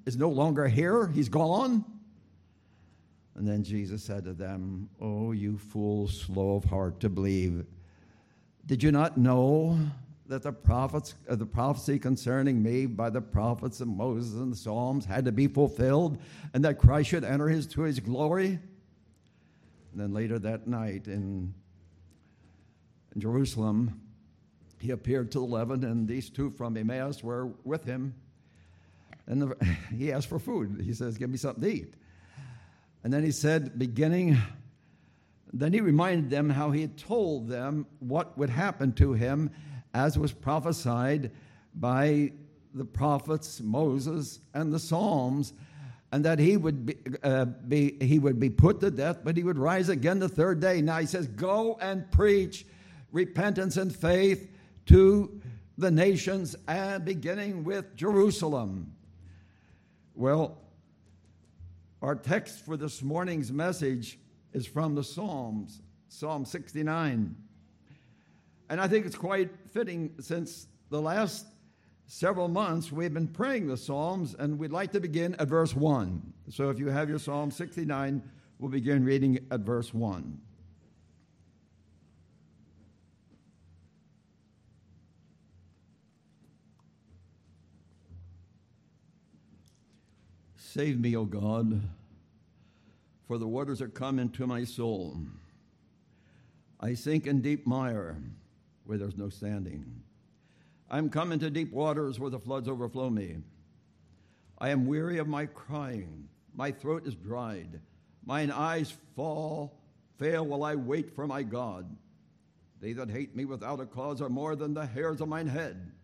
is no longer here. He's gone. And then Jesus said to them, "Oh, you fools, slow of heart to believe. Did you not know that the prophecy concerning me by the prophets of Moses and the Psalms had to be fulfilled, and that Christ should enter to his glory?" And then later that night in Jerusalem, he appeared to the 11, and these two from Emmaus were with him. And he asked for food. He says, "Give me something to eat." And then he said, then he reminded them how he had told them what would happen to him as was prophesied by the prophets Moses and the Psalms, and that he would be put to death, but he would rise again the third day. Now he says, "Go and preach repentance and faith to the nations, and beginning with Jerusalem." Well, our text for this morning's message is from the Psalms, Psalm 69. And I think it's quite fitting, since the last several months we've been praying the Psalms, and we'd like to begin at verse 1. So if you have your Psalm 69, we'll begin reading at verse 1. Save me, O God, for the waters are come into my soul. I sink in deep mire where there's no standing. I am come into deep waters where the floods overflow me. I am weary of my crying. My throat is dried. Mine eyes fail while I wait for my God. They that hate me without a cause are more than the hairs of mine head.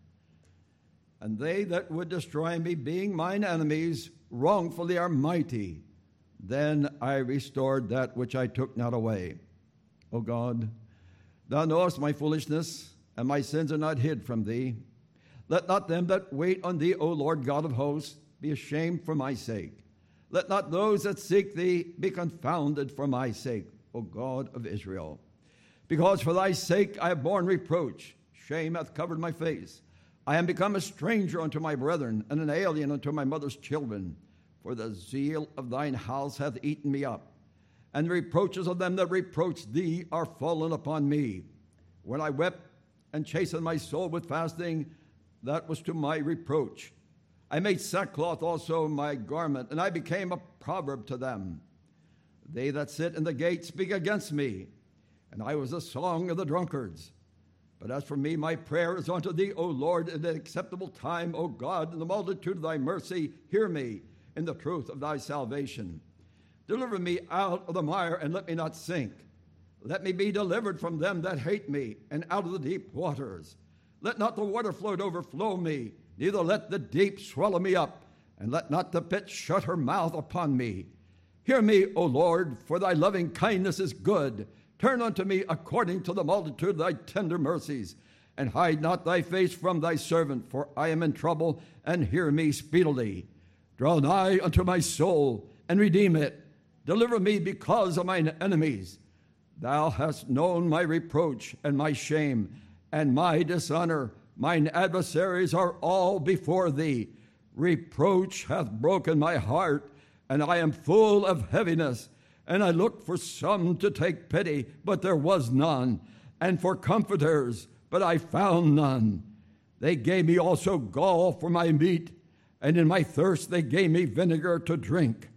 And they that would destroy me, being mine enemies, wrongfully are mighty. Then I restored that which I took not away. O God, thou knowest my foolishness, and my sins are not hid from thee. Let not them that wait on thee, O Lord God of hosts, be ashamed for my sake. Let not those that seek thee be confounded for my sake, O God of Israel. Because for thy sake I have borne reproach. Shame hath covered my face. I am become a stranger unto my brethren, and an alien unto my mother's children. For the zeal of thine house hath eaten me up, and the reproaches of them that reproach thee are fallen upon me. When I wept and chastened my soul with fasting, that was to my reproach. I made sackcloth also my garment, and I became a proverb to them. They that sit in the gate speak against me, and I was a song of the drunkards. But as for me, my prayer is unto thee, O Lord, in the acceptable time, O God, in the multitude of thy mercy, hear me in the truth of thy salvation. Deliver me out of the mire, and let me not sink. Let me be delivered from them that hate me, and out of the deep waters. Let not the water flood overflow me, neither let the deep swallow me up, and let not the pit shut her mouth upon me. Hear me, O Lord, for thy loving kindness is good. Turn unto me according to the multitude of thy tender mercies, and hide not thy face from thy servant, for I am in trouble, and hear me speedily. Draw nigh unto my soul, and redeem it. Deliver me because of mine enemies. Thou hast known my reproach and my shame, and my dishonor. Mine adversaries are all before thee. Reproach hath broken my heart, and I am full of heaviness. And I looked for some to take pity, but there was none, and for comforters, but I found none. They gave me also gall for my meat, and in my thirst they gave me vinegar to drink.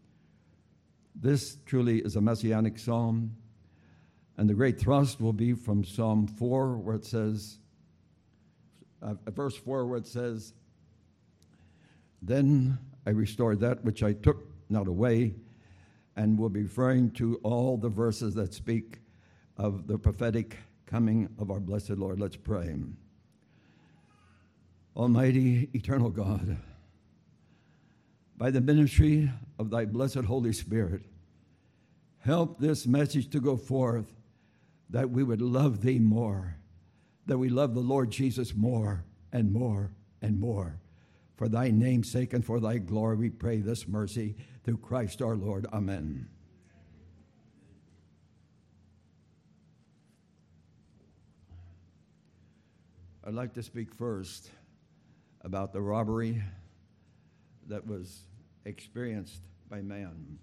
This truly is a messianic psalm, and the great thrust will be from Psalm 4, where it says, verse 4, where it says, "Then I restored that which I took not away," and we'll be referring to all the verses that speak of the prophetic coming of our blessed Lord. Let's pray. Almighty, eternal God, by the ministry of thy blessed Holy Spirit, help this message to go forth, that we would love thee more, that we love the Lord Jesus more and more and more. For thy name's sake and for thy glory, we pray this mercy through Christ our Lord. Amen. I'd like to speak first about the robbery that was experienced by man.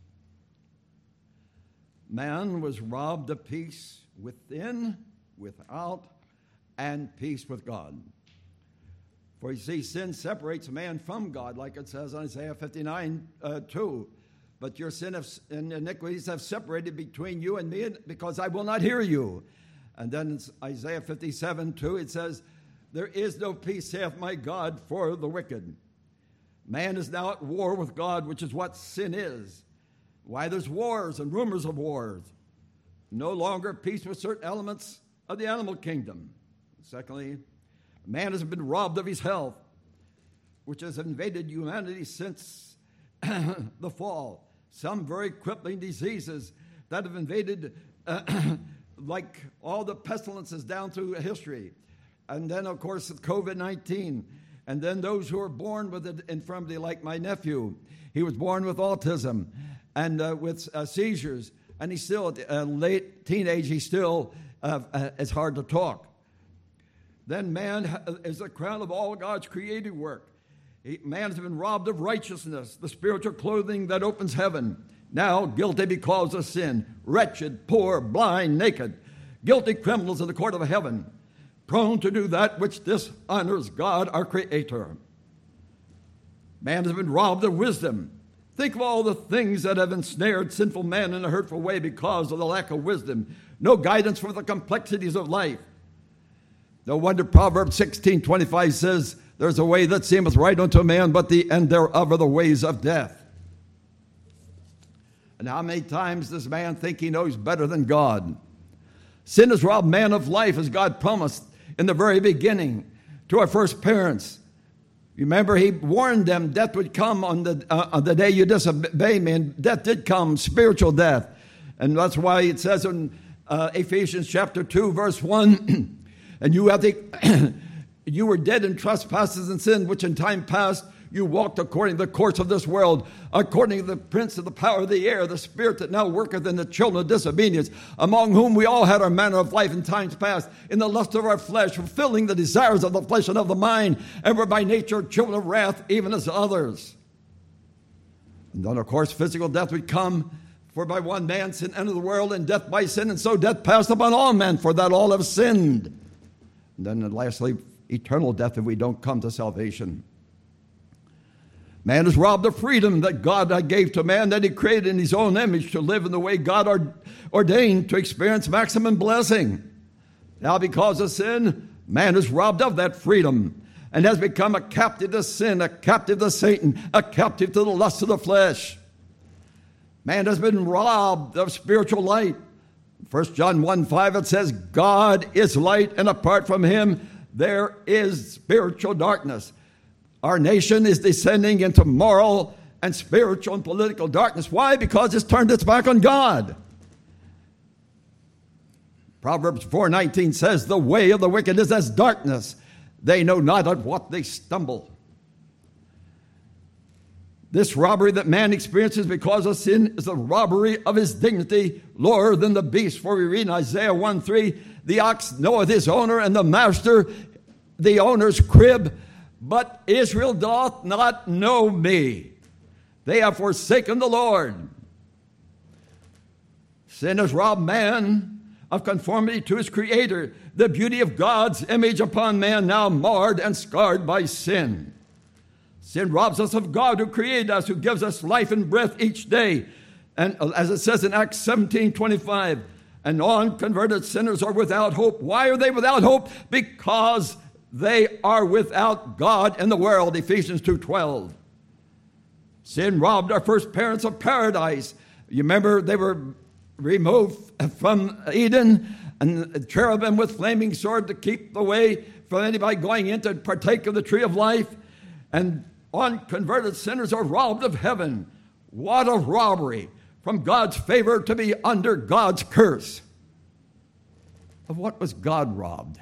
Man was robbed of peace within, without, and peace with God. For you see, sin separates man from God, like it says in Isaiah 59:2. But your sin and iniquities have separated between you and me, because I will not hear you. And then in Isaiah 57:2, it says, there is no peace, saith my God, for the wicked. Man is now at war with God, which is what sin is. Why there's wars and rumors of wars. No longer peace with certain elements of the animal kingdom. Secondly, man has been robbed of his health, which has invaded humanity since the fall. Some very crippling diseases that have invaded, like all the pestilences down through history. And then, of course, COVID-19. And then those who are born with an infirmity, like my nephew. He was born with autism and with seizures. And he's still, at late teenage, he still is hard to talk. Then man is the crown of all God's creative work. Man has been robbed of righteousness, the spiritual clothing that opens heaven. Now guilty because of sin, wretched, poor, blind, naked, guilty criminals in the court of heaven, prone to do that which dishonors God, our Creator. Man has been robbed of wisdom. Think of all the things that have ensnared sinful man in a hurtful way because of the lack of wisdom. No guidance for the complexities of life. No wonder Proverbs 16:25 says, there's a way that seemeth right unto a man, but the end thereof are the ways of death. And how many times does man think he knows better than God? Sin has robbed man of life, as God promised in the very beginning to our first parents. You remember, he warned them death would come on the day you disobey me, and death did come, spiritual death. And that's why it says in Ephesians chapter 2, verse 1, and you were dead in trespasses and sin, which in time past you walked according to the course of this world, according to the prince of the power of the air, the spirit that now worketh in the children of disobedience, among whom we all had our manner of life in times past, in the lust of our flesh, fulfilling the desires of the flesh and of the mind, and were by nature children of wrath, even as others. And then, of course, physical death would come, for by one man sin entered the world, and death by sin, and so death passed upon all men, for that all have sinned. And then lastly, eternal death if we don't come to salvation. Man is robbed of freedom that God gave to man, that he created in his own image to live in the way God ordained to experience maximum blessing. Now, because of sin, man is robbed of that freedom and has become a captive to sin, a captive to Satan, a captive to the lust of the flesh. Man has been robbed of spiritual light. 1 John 1:5, it says, God is light, and apart from him there is spiritual darkness. Our nation is descending into moral and spiritual and political darkness. Why? Because it's turned its back on God. Proverbs 4:19 says, the way of the wicked is as darkness. They know not at what they stumble. This robbery that man experiences because of sin is the robbery of his dignity, lower than the beast. For we read in Isaiah 1:3, the ox knoweth his owner, and the master the owner's crib. But Israel doth not know me. They have forsaken the Lord. Sin has robbed man of conformity to his Creator, the beauty of God's image upon man, now marred and scarred by sin. Sin robs us of God who created us, who gives us life and breath each day. And as it says in Acts 17:25, and unconverted sinners are without hope. Why are they without hope? Because they are without God in the world, Ephesians 2:12. Sin robbed our first parents of paradise. You remember they were removed from Eden, and the cherubim with flaming sword to keep away from anybody going in to partake of the tree of life. And unconverted sinners are robbed of heaven. What a robbery, from God's favor to be under God's curse. Of what was God robbed?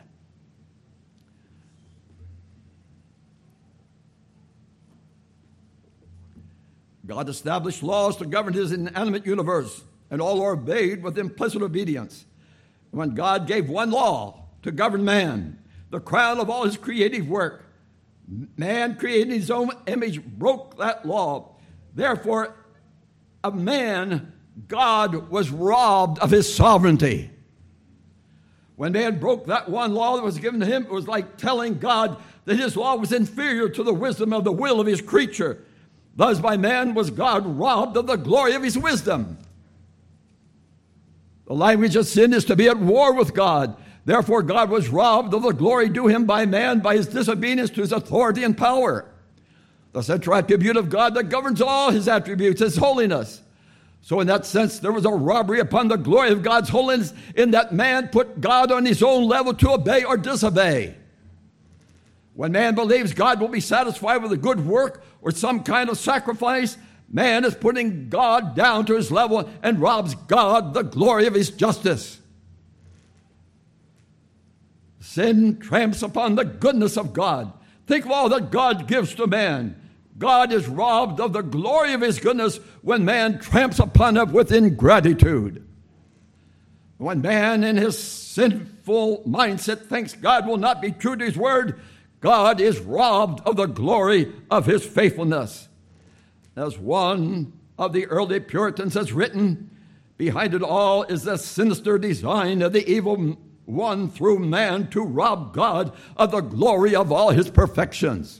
God established laws to govern his inanimate universe, and all are obeyed with implicit obedience. When God gave one law to govern man, the crown of all his creative work, Man created in his own image broke that law. Therefore, of man, God was robbed of his sovereignty. When man broke that one law that was given to him, it was like telling God that his law was inferior to the wisdom of the will of his creature. Thus by man was God robbed of the glory of his wisdom. The language of sin is to be at war with God. Therefore God was robbed of the glory due him by man by his disobedience to his authority and power. The central attribute of God that governs all his attributes is holiness. So in that sense, there was a robbery upon the glory of God's holiness in that man put God on his own level to obey or disobey. When man believes God will be satisfied with a good work or some kind of sacrifice, man is putting God down to his level and robs God the glory of his justice. Sin tramps upon the goodness of God. Think of all that God gives to man. God is robbed of the glory of his goodness when man tramps upon it with ingratitude. When man in his sinful mindset thinks God will not be true to his word, God is robbed of the glory of his faithfulness. As one of the early Puritans has written, behind it all is the sinister design of the evil one through man to rob God of the glory of all his perfections.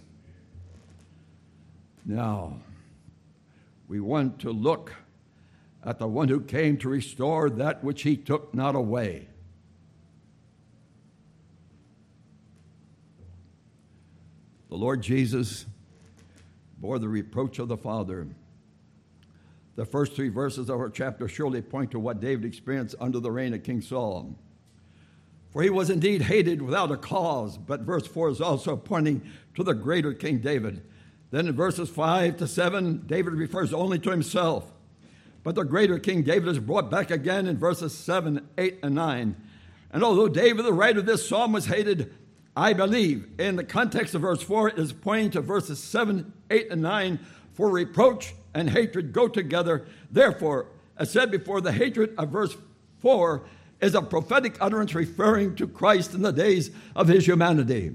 Now, we want to look at the one who came to restore that which he took not away. The Lord Jesus bore the reproach of the Father. The first 3 verses of our chapter surely point to what David experienced under the reign of King Saul. For he was indeed hated without a cause, but verse 4 is also pointing to the greater King David. Then in verses 5 to 7, David refers only to himself. But the greater King David is brought back again in verses 7, 8, and 9. And although David, the writer of this psalm, was hated, I believe in the context of verse 4 is pointing to verses 7, 8, and 9, for reproach and hatred go together. Therefore, as said before, the hatred of verse 4 is a prophetic utterance referring to Christ in the days of his humanity.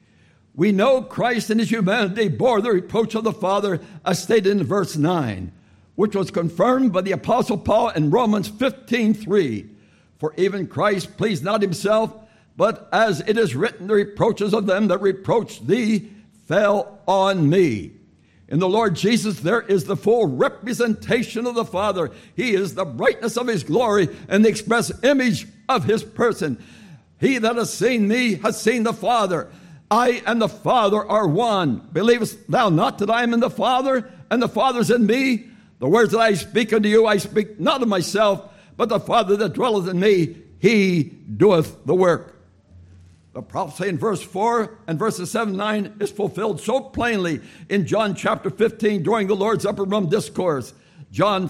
We know Christ in his humanity bore the reproach of the Father, as stated in verse 9, which was confirmed by the Apostle Paul in Romans 15:3. For even Christ pleased not himself, but as it is written, the reproaches of them that reproached thee fell on me. In the Lord Jesus, there is the full representation of the Father. He is the brightness of his glory and the express image of his person. He that has seen me has seen the Father. I and the Father are one. Believest thou not that I am in the Father, and the Father is in me? The words that I speak unto you, I speak not of myself, but the Father that dwelleth in me, he doeth the work. The prophecy in verse 4 and verses 7 and 9 is fulfilled so plainly in John chapter 15 during the Lord's upper room discourse. John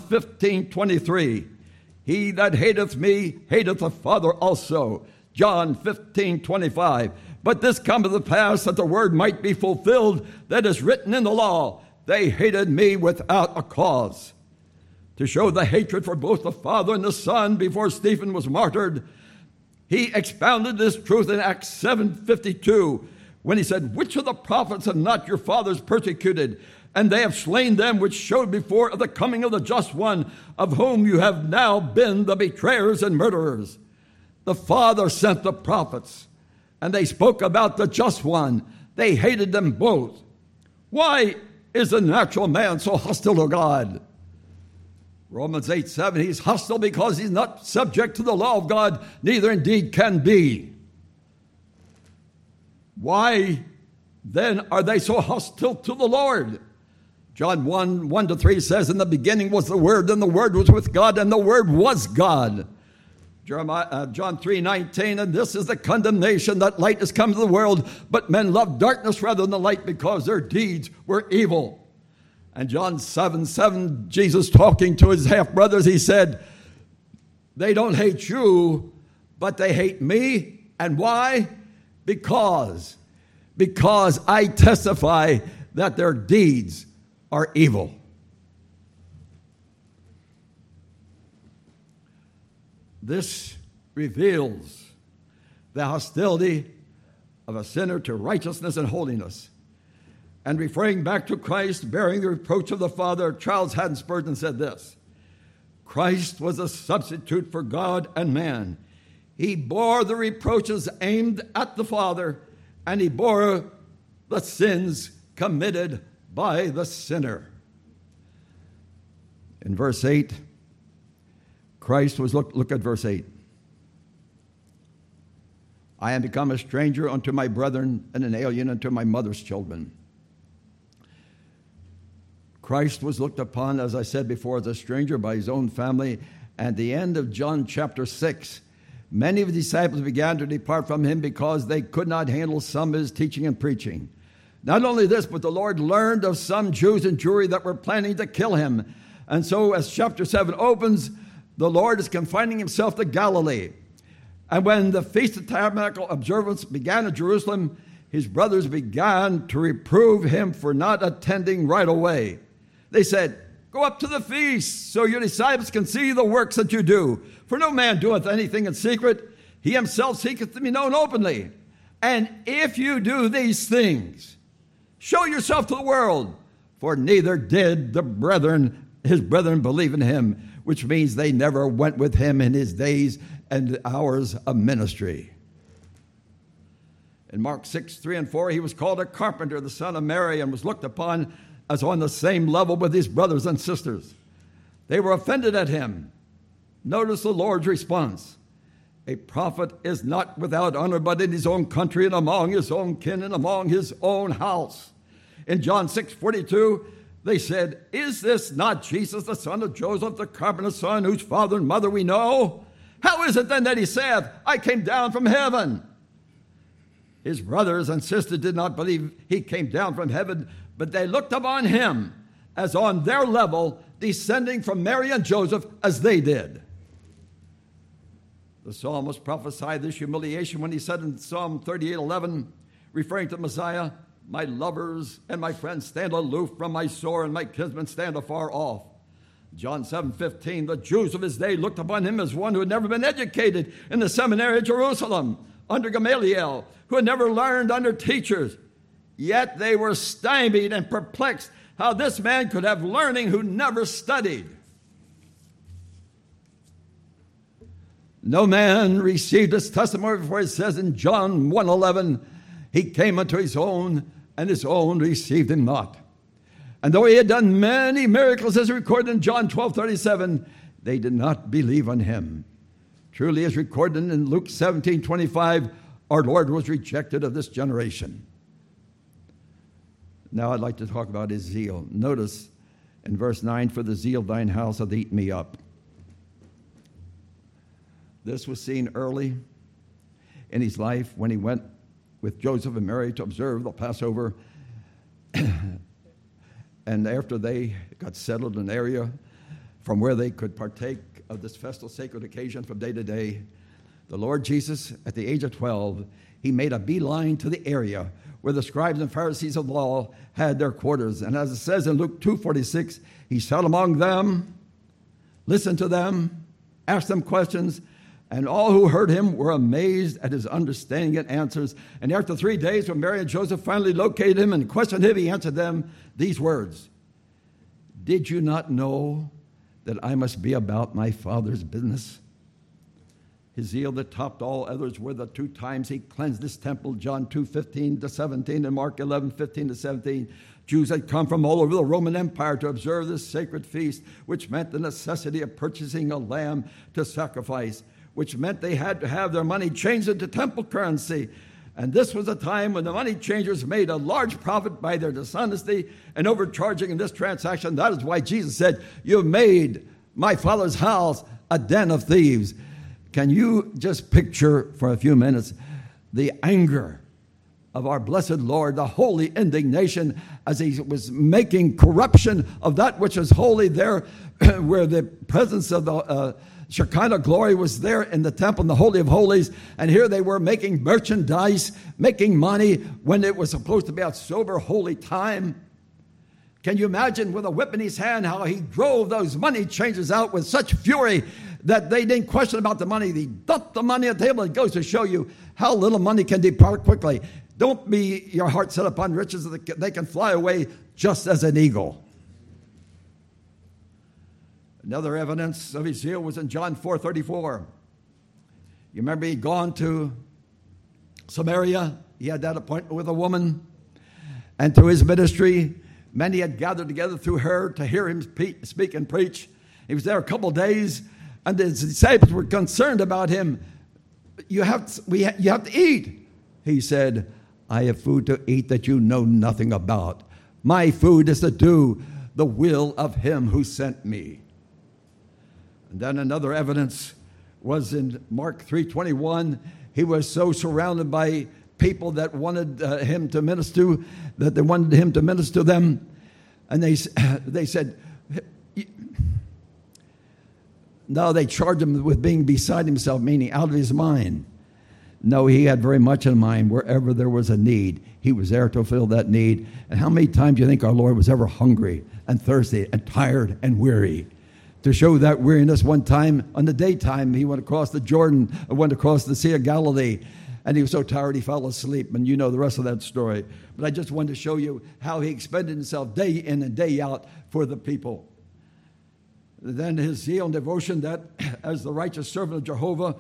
15:23. He that hateth me hateth the Father also. John 15:25. But this cometh to pass that the word might be fulfilled that is written in the law. They hated me without a cause. To show the hatred for both the Father and the Son before Stephen was martyred, he expounded this truth in Acts 7:52 when he said, which of the prophets have not your fathers persecuted? And they have slain them which showed before of the coming of the just one, of whom you have now been the betrayers and murderers. The Father sent the prophets, and they spoke about the just one. They hated them both. Why is the natural man so hostile to God? Romans 8:7, he's hostile because he's not subject to the law of God, neither indeed can be. Why then are they so hostile to the Lord? John 1:1-3 says, in the beginning was the Word, and the Word was with God, and the Word was God. John 3:19, and this is the condemnation, that light has come to the world, but men love darkness rather than the light because their deeds were evil. And John 7:7, Jesus talking to his half-brothers, he said, they don't hate you, but they hate me. And why? Because I testify that their deeds are evil. This reveals the hostility of a sinner to righteousness and holiness. And referring back to Christ, bearing the reproach of the Father, Charles Haddon Spurgeon said this: Christ was a substitute for God and man. He bore the reproaches aimed at the Father, and he bore the sins committed by the sinner. In verse 8, Christ was, look at verse 8. I am become a stranger unto my brethren and an alien unto my mother's children. Christ was looked upon, as I said before, as a stranger by his own family. At the end of John chapter 6, many of the disciples began to depart from him because they could not handle some of his teaching and preaching. Not only this, but the Lord learned of some Jews in Jewry that were planning to kill him. And so as chapter 7 opens, the Lord is confining himself to Galilee. And when the Feast of Tabernacle observance began in Jerusalem, his brothers began to reprove him for not attending right away. They said, go up to the feast, so your disciples can see the works that you do. For no man doeth anything in secret. He himself seeketh to be known openly. And if you do these things, show yourself to the world. For neither did his brethren believe in him, which means they never went with him in his days and hours of ministry. In Mark 6, 3 and 4, he was called a carpenter, the son of Mary, and was looked upon as on the same level with his brothers and sisters. They were offended at him. Notice the Lord's response. A prophet is not without honor, but in his own country and among his own kin and among his own house. In John 6:42, they said, is this not Jesus, the son of Joseph, the carpenter's son, whose father and mother we know? How is it then that he saith, I came down from heaven? His brothers and sisters did not believe he came down from heaven, but they looked upon him as on their level, descending from Mary and Joseph as they did. The psalmist prophesied this humiliation when he said in Psalm 38:11, referring to Messiah, my lovers and my friends stand aloof from my sore, and my kinsmen stand afar off. John 7:15, the Jews of his day looked upon him as one who had never been educated in the seminary of Jerusalem under Gamaliel, who had never learned under teachers. Yet they were stymied and perplexed how this man could have learning who never studied. No man received his testimony, for it says in John 1:11, he came unto his own, and his own received him not. And though he had done many miracles, as recorded in John 12:37, they did not believe on him. Truly, as recorded in Luke 17:25, our Lord was rejected of this generation. Now I'd like to talk about his zeal. Notice in verse 9, for the zeal of thine house hath eaten me up. This was seen early in his life when he went with Joseph and Mary to observe the Passover. And after they got settled in an area from where they could partake of this festal sacred occasion from day to day, the Lord Jesus, at the age of 12, he made a beeline to the area where the scribes and Pharisees of the law had their quarters. And as it says in Luke 2:46, he sat among them, listened to them, asked them questions, and all who heard him were amazed at his understanding and answers. And after 3 days, when Mary and Joseph finally located him and questioned him, he answered them these words: did you not know that I must be about my Father's business? His zeal that topped all others were the 2 times he cleansed this temple, John 2:15-17 and Mark 11:15-17. Jews had come from all over the Roman Empire to observe this sacred feast, which meant the necessity of purchasing a lamb to sacrifice, which meant they had to have their money changed into temple currency. And this was a time when the money changers made a large profit by their dishonesty and overcharging in this transaction. That is why Jesus said, you've made my Father's house a den of thieves. Can you just picture for a few minutes the anger of our blessed Lord, the holy indignation as he was making corruption of that which is holy there where the presence of the Shekinah glory was there in the temple, in the Holy of Holies, and here they were making merchandise, making money when it was supposed to be a sober, holy time. Can you imagine with a whip in his hand how he drove those money changers out with such fury that they didn't question about the money? He dumped the money on the table. It goes to show you how little money can depart quickly. Don't be your heart set upon riches that they can fly away just as an eagle. Another evidence of his zeal was in John 4:34. You remember he'd gone to Samaria. He had that appointment with a woman. And through his ministry, many had gathered together through her to hear him speak and preach. He was there a couple of days, and his disciples were concerned about him. You have to eat. He said, I have food to eat that you know nothing about. My food is to do the will of him who sent me. And then another evidence was in Mark 3:21. He was so surrounded by people that wanted him to minister, that they wanted him to minister to them. And they said, no, they charged him with being beside himself, meaning out of his mind. No, he had very much in mind. Wherever there was a need, he was there to fill that need. And how many times do you think our Lord was ever hungry and thirsty and tired and weary? To show that weariness, one time, on the daytime, he went across the Jordan, went across the Sea of Galilee, and he was so tired he fell asleep. And you know the rest of that story. But I just wanted to show you how he expended himself day in and day out for the people. Then his zeal and devotion that as the righteous servant of Jehovah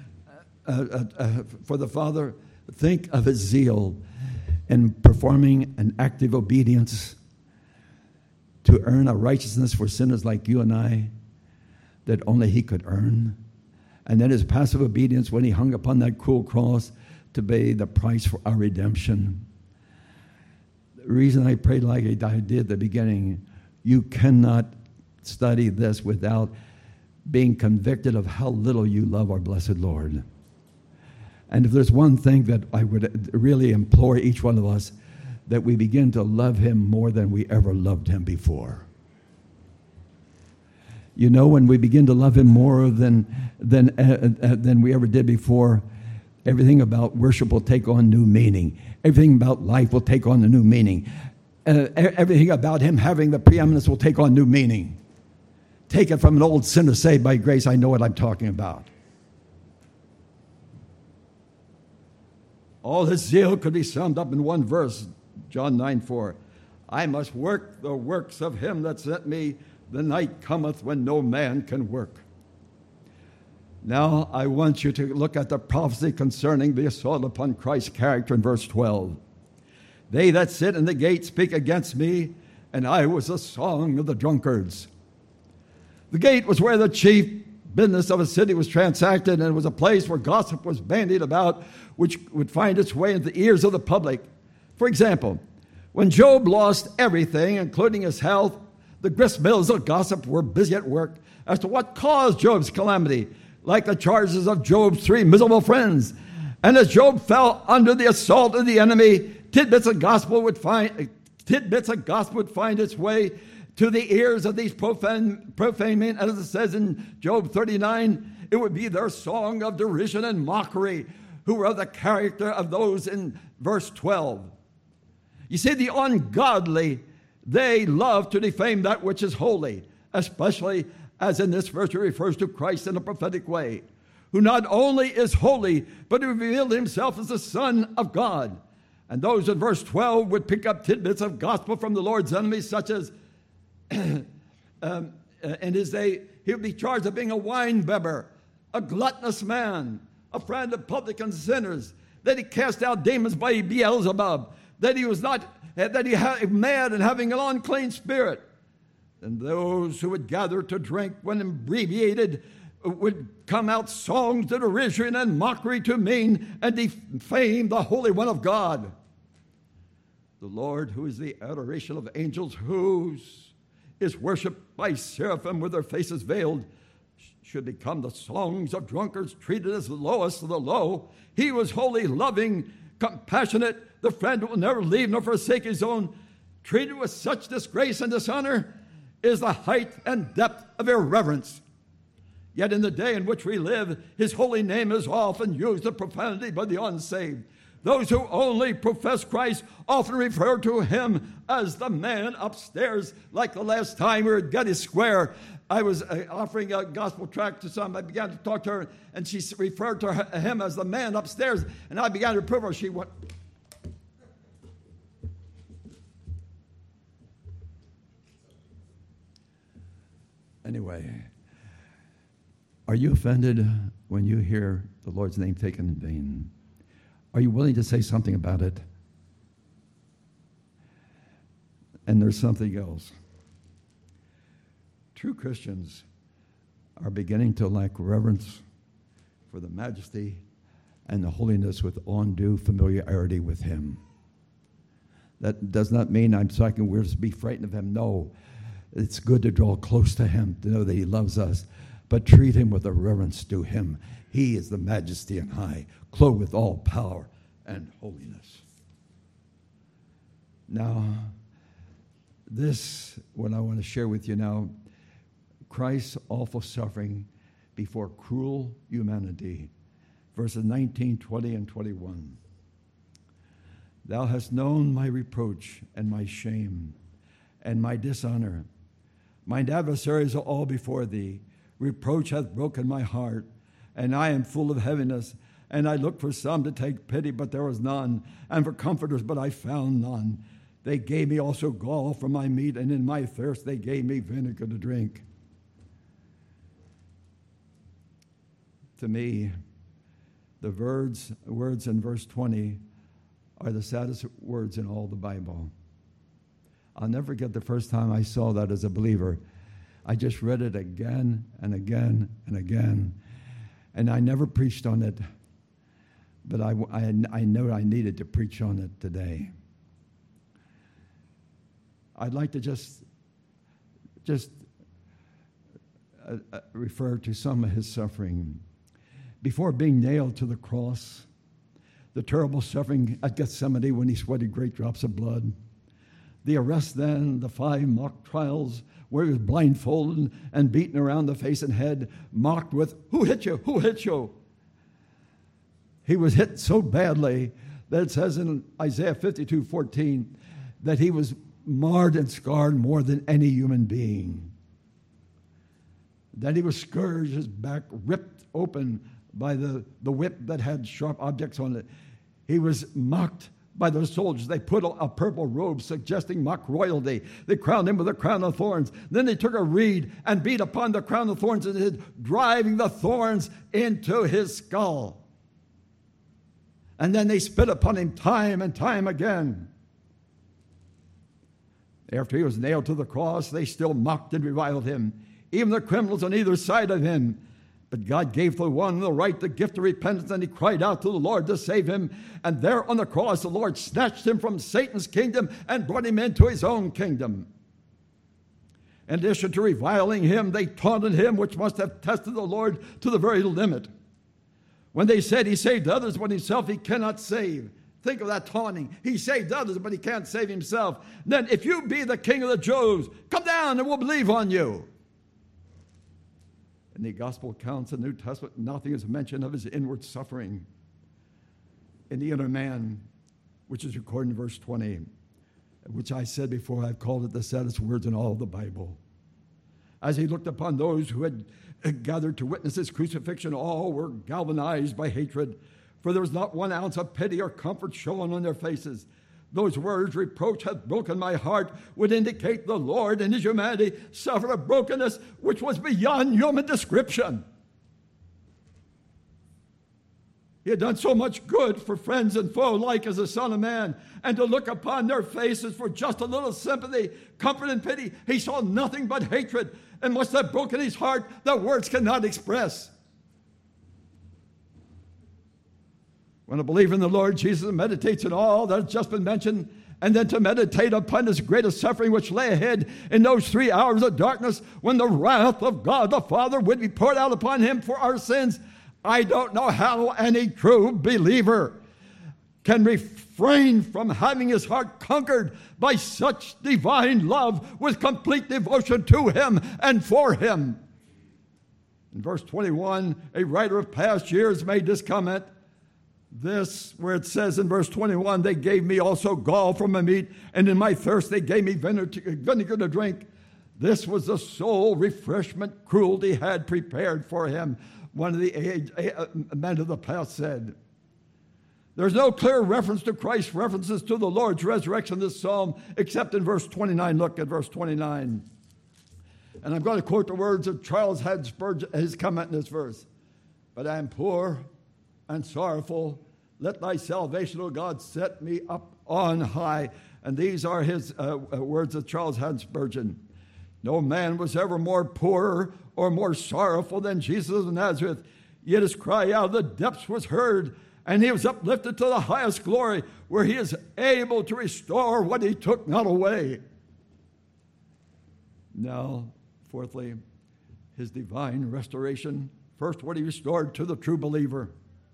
for the Father, think of his zeal in performing an active obedience to earn a righteousness for sinners like you and I that only he could earn. And then his passive obedience when he hung upon that cruel cross to pay the price for our redemption. The reason I prayed like I did at the beginning, you cannot study this without being convicted of how little you love our blessed Lord. And if there's one thing that I would really implore each one of us, that we begin to love him more than we ever loved him before. You know, when we begin to love him more than we ever did before, everything about worship will take on new meaning. Everything about life will take on a new meaning. Everything about him having the preeminence will take on new meaning. Take it from an old sinner saved by grace. I know what I'm talking about. All his zeal could be summed up in one verse, John 9:4. I must work the works of him that sent me. The night cometh when no man can work. Now I want you to look at the prophecy concerning the assault upon Christ's character in verse 12. They that sit in the gate speak against me, and I was a song of the drunkards. The gate was where the chief business of a city was transacted, and it was a place where gossip was bandied about, which would find its way into the ears of the public. For example, when Job lost everything, including his health, the grist mills of gossip were busy at work as to what caused Job's calamity, like the charges of Job's 3 miserable friends. And as Job fell under the assault of the enemy, tidbits of gospel would find its way to the ears of these profane men. As it says in Job 39, it would be their song of derision and mockery, who were of the character of those in verse 12. You see, the ungodly, they love to defame that which is holy, especially as in this verse it refers to Christ in a prophetic way, who not only is holy, but who revealed himself as the Son of God. And those in verse 12 would pick up tidbits of gospel from the Lord's enemies, such as in his day, he would be charged of being a winebibber, a gluttonous man, a friend of publicans and sinners, that he cast out demons by Beelzebub, that he was mad and having an unclean spirit. And those who would gather to drink, when abbreviated, would come out songs of derision and mockery to mean and defame the Holy One of God. The Lord, who is the adoration of angels, whose is worshipped by seraphim with their faces veiled, should become the songs of drunkards, treated as the lowest of the low. He was holy, loving, compassionate, the friend who will never leave nor forsake his own. Treated with such disgrace and dishonor is the height and depth of irreverence. Yet in the day in which we live, his holy name is often used in profanity by the unsaved. Those who only profess Christ often refer to him as the man upstairs. Like the last time we were at Getty Square, I was offering a gospel tract to some. I began to talk to her, and she referred to him as the man upstairs. And I began to reprove her. She went, Anyway, are you offended when you hear the Lord's name taken in vain? Are you willing to say something about it? And there's something else. True Christians are beginning to lack reverence for the majesty and the holiness with undue familiarity with Him. That does not mean we're to be frightened of Him. No, it's good to draw close to Him, to know that He loves us, but treat Him with the reverence due Him. He is the majesty and high, clothed with all power and holiness. Now, this, what I want to share with you now, Christ's awful suffering before cruel humanity. Verses 19, 20, and 21. Thou hast known my reproach and my shame and my dishonor. Mine adversaries are all before thee. Reproach hath broken my heart, and I am full of heaviness. And I looked for some to take pity, but there was none, and for comforters, but I found none. They gave me also gall for my meat, and in my thirst they gave me vinegar to drink. To me, the words in verse 20 are the saddest words in all the Bible. I'll never forget the first time I saw that as a believer. I just read it again and again and again, and I never preached on it, but I know I needed to preach on it today. I'd like to just refer to some of his suffering. Before being nailed to the cross, the terrible suffering at Gethsemane when he sweated great drops of blood, the arrest then, the 5 mock trials where he was blindfolded and beaten around the face and head, mocked with, "Who hit you? Who hit you?" He was hit so badly that it says in Isaiah 52:14 that he was marred and scarred more than any human being. That he was scourged, his back ripped open by the whip that had sharp objects on it. He was mocked by the soldiers. They put a purple robe suggesting mock royalty. They crowned him with a crown of thorns. Then they took a reed and beat upon the crown of thorns and hid, driving the thorns into his skull. And then they spit upon him time and time again. After he was nailed to the cross, they still mocked and reviled him, even the criminals on either side of him. But God gave to the one the right, the gift of repentance, and he cried out to the Lord to save him. And there on the cross, the Lord snatched him from Satan's kingdom and brought him into his own kingdom. In addition to reviling him, they taunted him, which must have tested the Lord to the very limit. When they said he saved others, but himself he cannot save. Think of that taunting. He saved others, but he can't save himself. Then if you be the King of the Jews, come down and we'll believe on you. In the gospel accounts in the New Testament, nothing is mentioned of his inward suffering in the inner man, which is recorded in verse 20, which I said before, I've called it the saddest words in all of the Bible. As he looked upon those who had gathered to witness his crucifixion, all were galvanized by hatred, for there was not 1 ounce of pity or comfort shown on their faces. Those words, "Reproach hath broken my heart," would indicate the Lord in his humanity suffered a brokenness which was beyond human description. He had done so much good for friends and foe alike as the Son of Man, and to look upon their faces for just a little sympathy, comfort, and pity, he saw nothing but hatred and must have broken his heart that words cannot express. When a believer in the Lord Jesus meditates on all that has just been mentioned, and then to meditate upon his greatest suffering which lay ahead in those 3 hours of darkness when the wrath of God the Father would be poured out upon him for our sins, I don't know how any true believer can refrain from having his heart conquered by such divine love with complete devotion to him and for him. In verse 21, a writer of past years made this comment. This, where it says in verse 21, they gave me also gall for my meat, and in my thirst they gave me vinegar to drink. This was the sole refreshment cruelty had prepared for him, one of the men of the past said. There's no clear reference to Christ's references to the Lord's resurrection in this psalm, except in verse 29. Look at verse 29. And I'm going to quote the words of Charles Haddon Spurgeon, his comment in this verse. But I am poor and sorrowful. Let thy salvation, O God, set me up on high. And these are his words of Charles Haddon Spurgeon. No man was ever more poor or more sorrowful than Jesus of Nazareth. Yet his cry out of the depths was heard, and he was uplifted to the highest glory, where he is able to restore what he took not away. Now, fourthly, his divine restoration. First, what he restored to the true believer.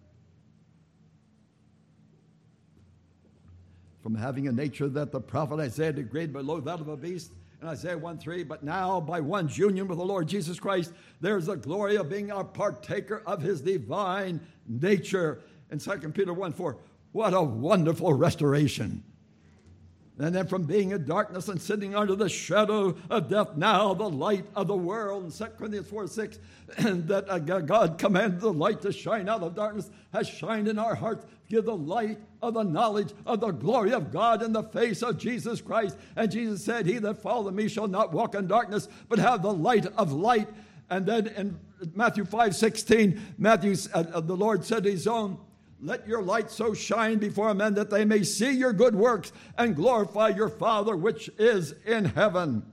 From having a nature that the prophet Isaiah degraded below that of a beast, in Isaiah 1:3, but now by one's union with the Lord Jesus Christ, there's the glory of being a partaker of his divine nature. In 2 Peter 1:4, what a wonderful restoration. And then from being in darkness and sitting under the shadow of death, now the light of the world. In 2 Corinthians 4:6, that God commanded the light to shine out of darkness, has shined in our hearts. Give the light of the knowledge of the glory of God in the face of Jesus Christ. And Jesus said, he that followeth me shall not walk in darkness, but have the light of light. And then in Matthew 5:16, the Lord said to his own, let your light so shine before men that they may see your good works and glorify your Father which is in heaven.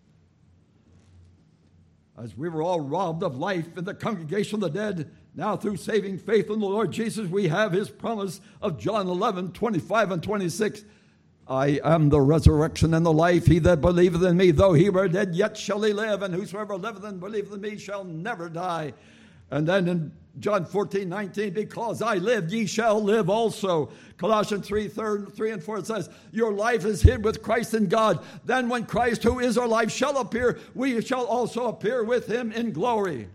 As we were all robbed of life in the congregation of the dead, now through saving faith in the Lord Jesus, we have his promise of John 11:25 and 26. I am the resurrection and the life. He that believeth in me, though he were dead, yet shall he live. And whosoever liveth and believeth in me shall never die. And then in John 14:19, because I live, ye shall live also. Colossians 3 and 4 says, your life is hid with Christ in God. Then when Christ, who is our life, shall appear, we shall also appear with him in glory.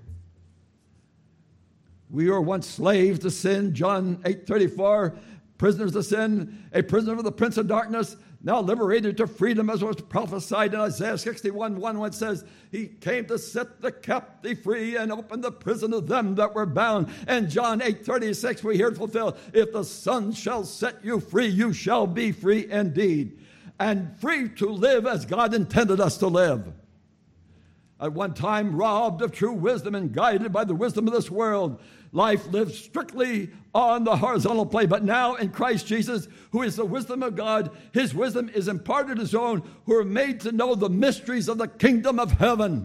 We were once slaves to sin, John 8:34, prisoners of sin, a prisoner of the prince of darkness, now liberated to freedom, as was prophesied in Isaiah 61:1, when it says, he came to set the captive free and open the prison of them that were bound. And John 8:36, we hear it fulfilled, if the Son shall set you free, you shall be free indeed. And free to live as God intended us to live. At one time robbed of true wisdom and guided by the wisdom of this world, life lived strictly on the horizontal plane, but now in Christ Jesus, who is the wisdom of God, his wisdom is imparted to his own, who are made to know the mysteries of the kingdom of heaven.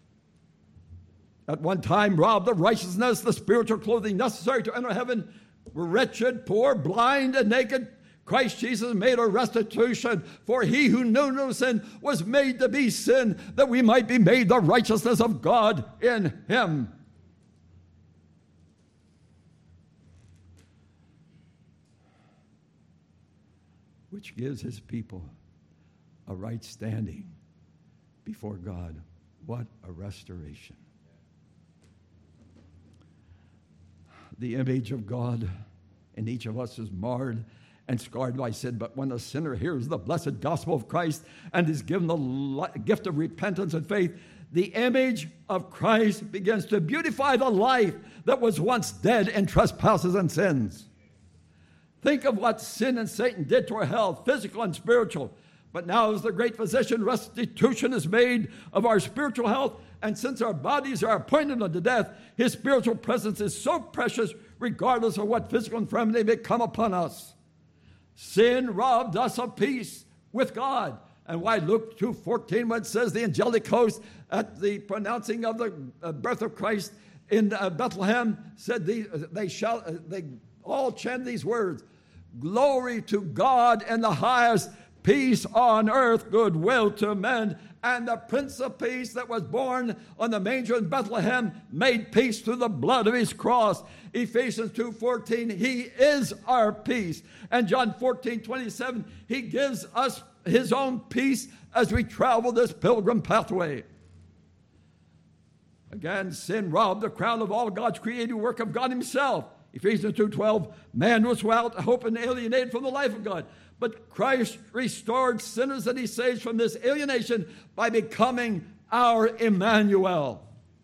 At one time robbed of righteousness, the spiritual clothing necessary to enter heaven, were wretched, poor, blind, and naked. Christ Jesus made a restitution, for he who knew no sin was made to be sin, that we might be made the righteousness of God in him. Which gives his people a right standing before God. What a restoration. The image of God in each of us is marred and scarred by sin, but when a sinner hears the blessed gospel of Christ and is given the gift of repentance and faith, the image of Christ begins to beautify the life that was once dead in trespasses and sins. Think of what sin and Satan did to our health, physical and spiritual. But now as the great physician, restitution is made of our spiritual health, and since our bodies are appointed unto death, his spiritual presence is so precious regardless of what physical infirmity may come upon us. Sin robbed us of peace with God. And why Luke 2:14, when it says the angelic host at the pronouncing of the birth of Christ in Bethlehem said they all chant these words, glory to God in the highest, peace on earth, goodwill to men. And the Prince of Peace that was born on the manger in Bethlehem made peace through the blood of his cross. Ephesians 2:14, he is our peace. And John 14:27, he gives us his own peace as we travel this pilgrim pathway. Again, sin robbed the crown of all God's creative work of God himself. Ephesians 2:12, man was without hope and alienated from the life of God. But Christ restored sinners that he saves from this alienation by becoming our Emmanuel.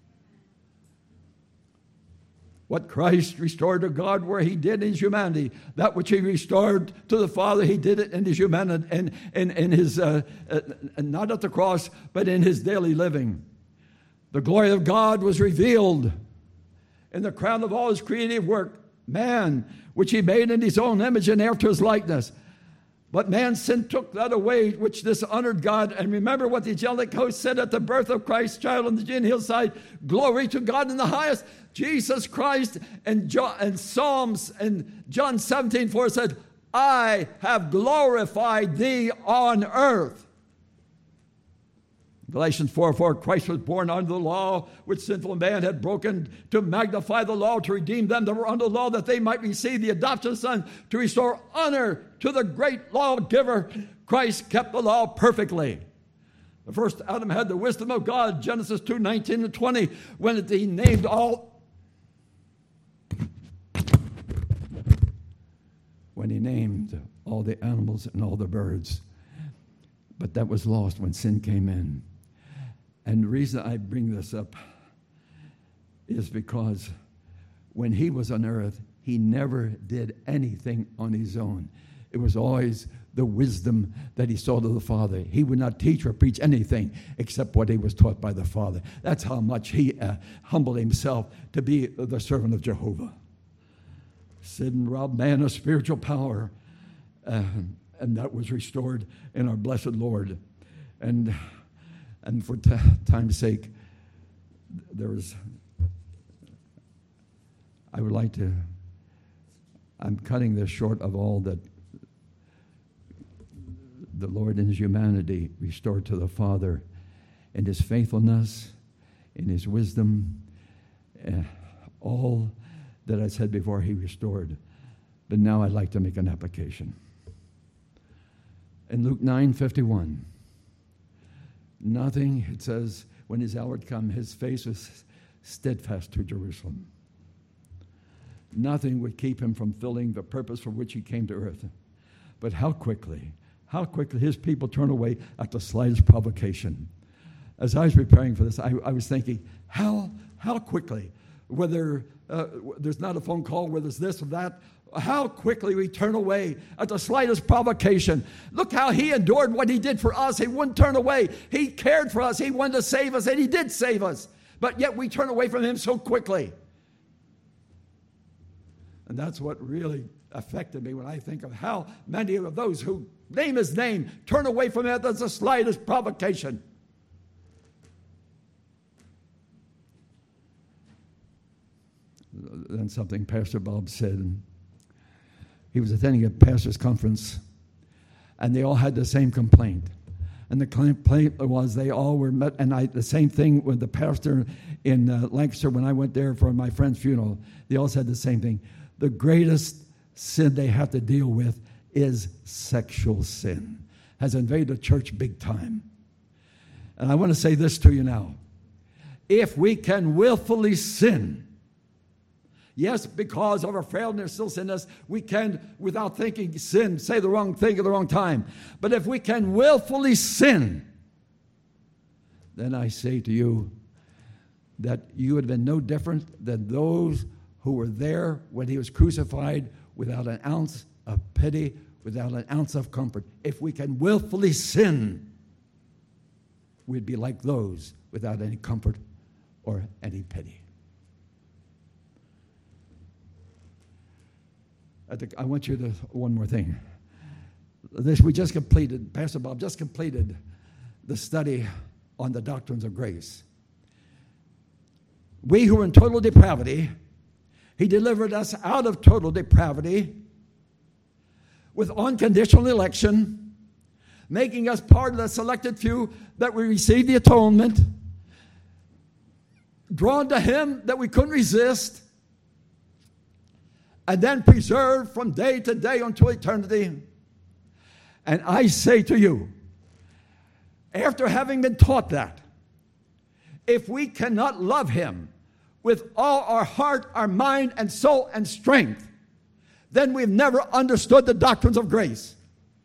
What Christ restored to God where he did in his humanity, that which he restored to the Father, he did it in his humanity, in his, not at the cross, but in his daily living. The glory of God was revealed in the crown of all his creative work, man, which he made in his own image and after his likeness. But man's sin took that away, which dishonored God. And remember what the angelic host said at the birth of Christ's child on the Judean hillside: glory to God in the highest. Jesus Christ and Psalms and John 17:4 said, I have glorified thee on earth. Galatians 4:4, Christ was born under the law, which sinful man had broken, to magnify the law, to redeem them that were under the law, that they might receive the adoption of sons, to restore honor to the great lawgiver. Christ kept the law perfectly. The first Adam had the wisdom of God, Genesis 2:19 and 20, when he named all the animals and all the birds. But that was lost when sin came in. And the reason I bring this up is because when he was on earth, he never did anything on his own. It was always the wisdom that he saw to the Father. He would not teach or preach anything except what he was taught by the Father. That's how much he humbled himself to be the servant of Jehovah. Sin robbed man of spiritual power, and that was restored in our blessed Lord. And for time's sake, I'm cutting this short of all that the Lord in his humanity restored to the Father, in his faithfulness, in his wisdom, all that I said before he restored. But now I'd like to make an application. In Luke 9:51, nothing, it says, when his hour had come, his face was steadfast to Jerusalem. Nothing would keep him from fulfilling the purpose for which he came to earth. But how quickly his people turn away at the slightest provocation. As I was preparing for this, I was thinking, how quickly, whether there's not a phone call, whether it's this or that, how quickly we turn away at the slightest provocation. Look how he endured what he did for us. He wouldn't turn away. He cared for us. He wanted to save us, and he did save us. But yet we turn away from him so quickly. And that's what really affected me when I think of how many of those who name his name turn away from him at the slightest provocation. Then something Pastor Bob said, and he was attending a pastor's conference, and they all had the same complaint. And the complaint was they all were met, and the same thing with the pastor in Lancaster when I went there for my friend's funeral. They all said the same thing. The greatest sin they have to deal with is sexual sin. Has invaded the church big time. And I want to say this to you now. If we can willfully sin, yes, because of our frailty and still sin us, we can, without thinking, sin, say the wrong thing at the wrong time. But if we can willfully sin, then I say to you that you would have been no different than those who were there when he was crucified, without an ounce of pity, without an ounce of comfort. If we can willfully sin, we'd be like those without any comfort or any pity. I want you to, one more thing. We just completed, Pastor Bob just completed the study on the doctrines of grace. We who were in total depravity, he delivered us out of total depravity with unconditional election, making us part of the selected few that we received the atonement, drawn to him that we couldn't resist, and then preserved from day to day until eternity. And I say to you, after having been taught that, if we cannot love him with all our heart, our mind, and soul, and strength, then we've never understood the doctrines of grace.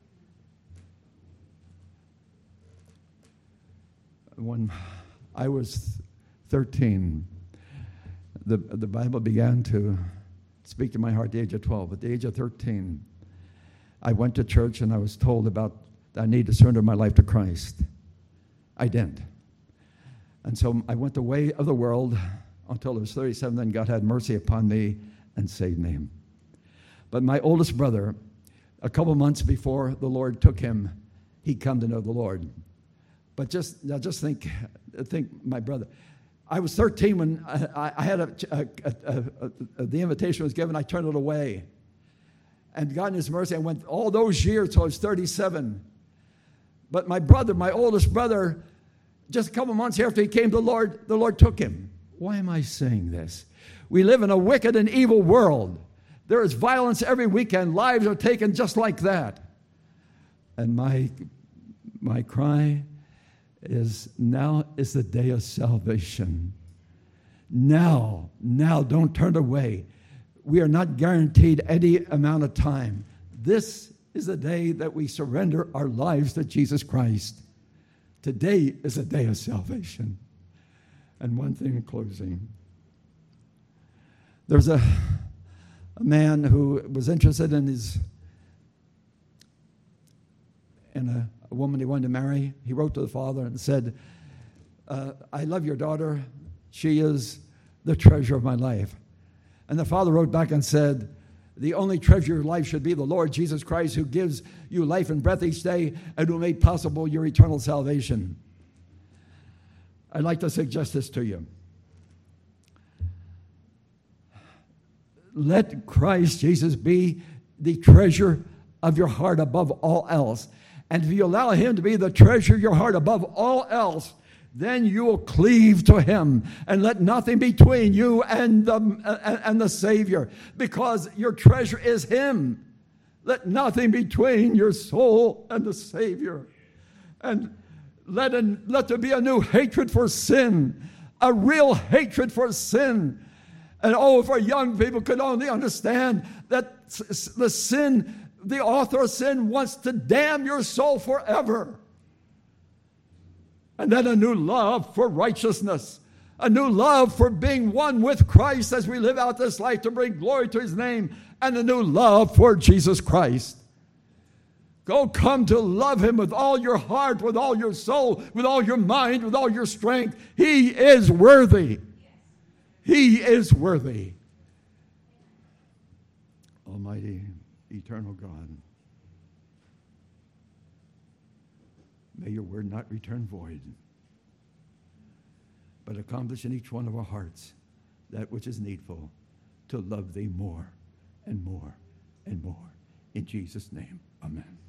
When I was 13, the Bible began to speak to my heart at the age of 12. At the age of 13, I went to church and I was told about that I need to surrender my life to Christ. I didn't. And so I went the way of the world until I was 37. Then God had mercy upon me and saved me. But my oldest brother, a couple months before the Lord took him, he'd come to know the Lord. But just think my brother. I was 13 when I had the invitation was given. I turned it away. And God in his mercy, I went all those years till I was 37. But my brother, my oldest brother, just a couple months after he came to the Lord took him. Why am I saying this? We live in a wicked and evil world. There is violence every weekend. Lives are taken just like that. And my cry is, now is the day of salvation. Now, don't turn away. We are not guaranteed any amount of time. This is the day that we surrender our lives to Jesus Christ. Today is a day of salvation. And one thing in closing. There's a man who was interested in a woman he wanted to marry. He wrote to the father and said, I love your daughter. She is the treasure of my life. And the father wrote back and said, the only treasure of your life should be the Lord Jesus Christ, who gives you life and breath each day and who made possible your eternal salvation. I'd like to suggest this to you. Let Christ Jesus be the treasure of your heart above all else. And if you allow him to be the treasure of your heart above all else, then you will cleave to him and let nothing between you and the Savior, because your treasure is him. Let nothing between your soul and the Savior. And let there be a new hatred for sin, a real hatred for sin. And if our young people could only understand that the author of sin wants to damn your soul forever. And then a new love for righteousness, a new love for being one with Christ as we live out this life to bring glory to his name, and a new love for Jesus Christ. Come to love him with all your heart, with all your soul, with all your mind, with all your strength. He is worthy. He is worthy. Almighty, eternal God, may your word not return void, but accomplish in each one of our hearts that which is needful to love thee more and more and more. In Jesus' name, amen.